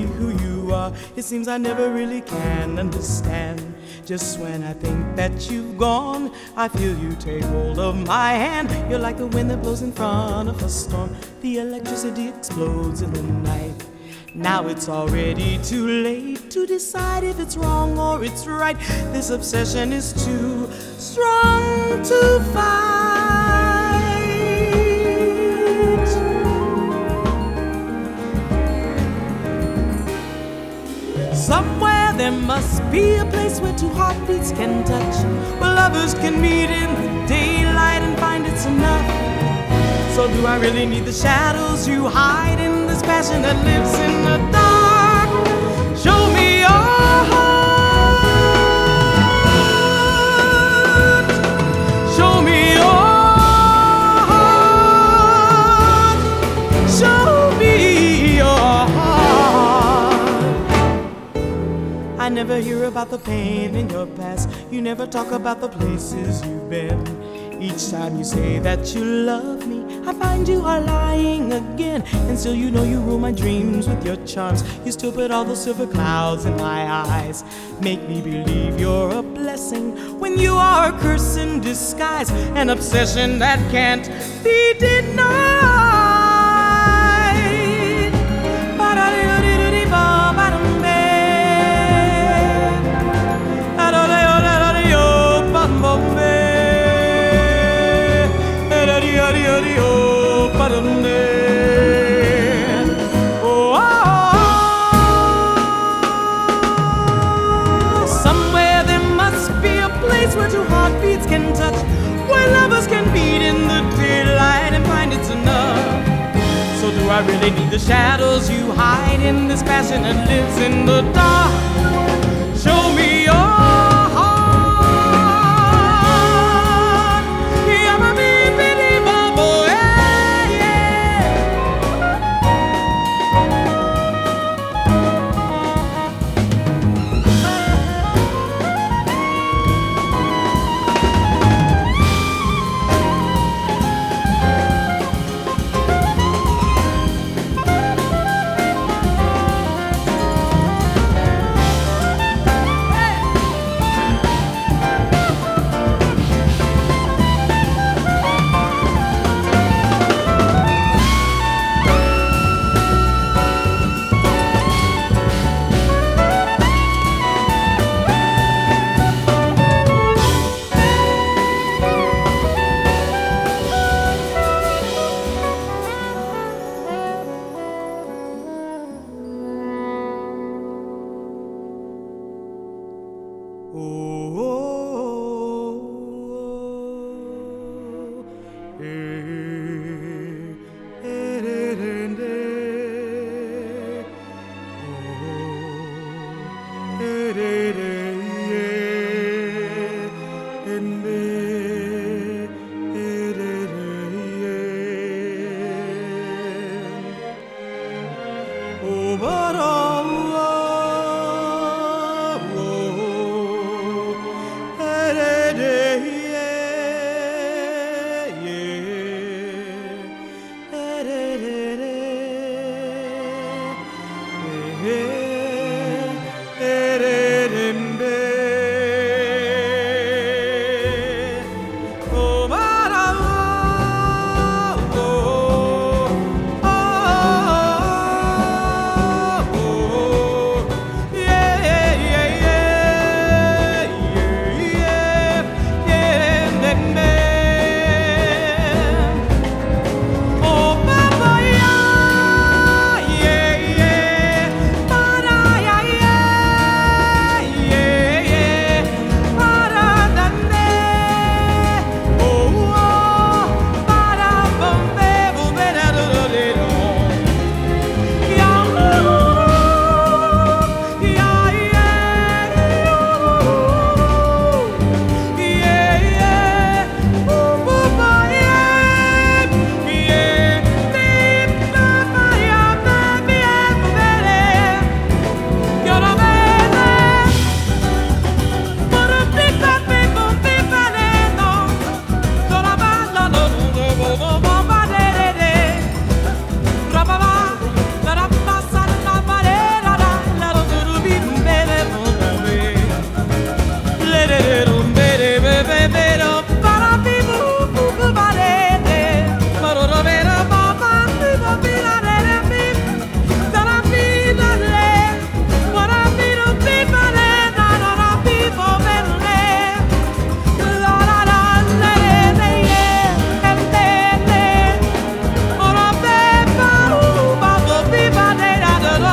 be who you are. It seems I never really can understand. Just when I think that you've gone, I feel you take hold of my hand. You're like the wind that blows in front of a storm. The electricity explodes in the night. Now it's already too late to decide if it's wrong or it's right. This obsession is too strong to fight. Somewhere there must be a place where two heartbeats can touch, where lovers can meet in the daylight and find it's enough. So do I really need the shadows you hide in this passion that lives in the dark? Show me your heart. Show me your heart. Show me your heart. I never hear about the pain in your past. You never talk about the places you've been. Each time you say that you love me, I find you are lying again. And still you know you rule my dreams with your charms. You still put all those silver clouds in my eyes. Make me believe you're a blessing when you are a curse in disguise. An obsession that can't be denied. Somewhere there must be a place where two heartbeats can touch, where lovers can meet in the daylight and find it's enough. So do I really need the shadows you hide in this passion that lives in the dark? Show me your heart. Yeah, baby, bubble, yeah, yeah.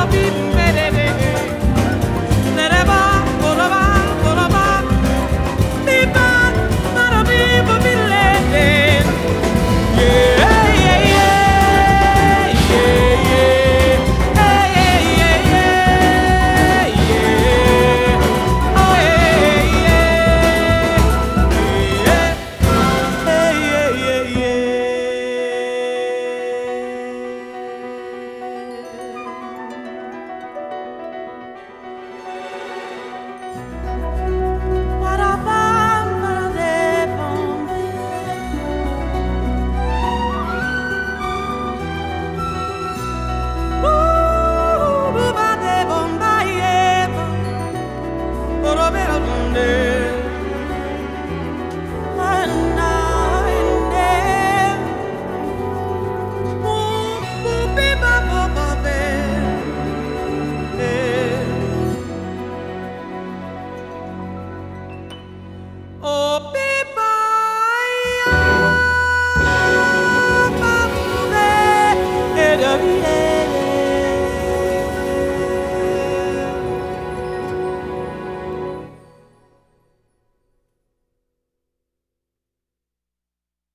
beating